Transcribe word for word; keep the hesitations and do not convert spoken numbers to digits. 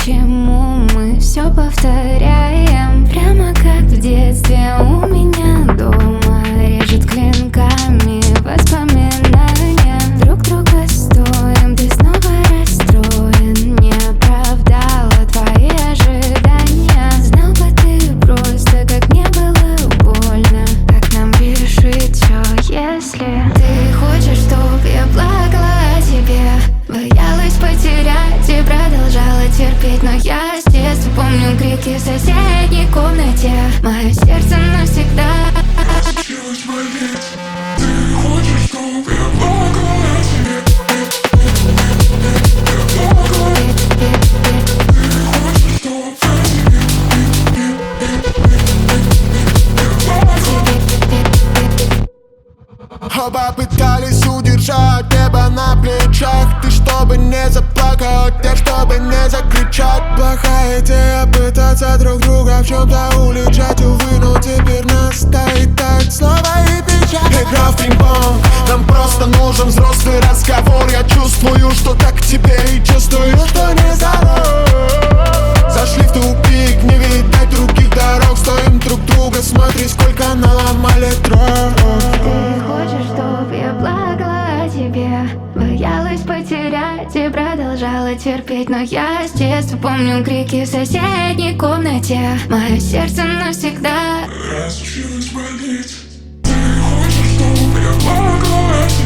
Почему мы все повторяем? Прямо как в детстве у меня дома. Режет клинками воспоминания. Друг друга стоим, ты снова расстроен. Не оправдала твои ожидания. Знал бы ты просто, как мне было больно. Как нам решить все, если ты хочешь, чтоб я плакала о тебе? Боялась потерять и продолжала терпеть. Но я с детства помню крики в соседней комнате. Мое сердце навсегда Случилось болеть. Ты хочешь, чтоб я плакала о тебе? Я плакала. Ты хочешь, чтоб Оба пытались удержать небо на плечах. Ты чтобы не заплакать, я чтобы не закричать. Плохая идея пытаться друг друга в чем-то уличать. Увы, но теперь нас стоит так снова и печаль. Игра в пинг-понг, нам просто нужен взрослый разговор. Я чувствую, что так к тебе и чувствую, что не здоров. Зашли в тупик, не видать других дорог. Стоим друг друга, смотри, сколько наломали дров. Ты хочешь, чтоб я плакала о тебе? Боялась потерять и продолжала терпеть. Но я с детства помню крики в соседней комнате. Мое сердце навсегда Случилось болеть. Ты хочешь, чтоб я плакала о тебе?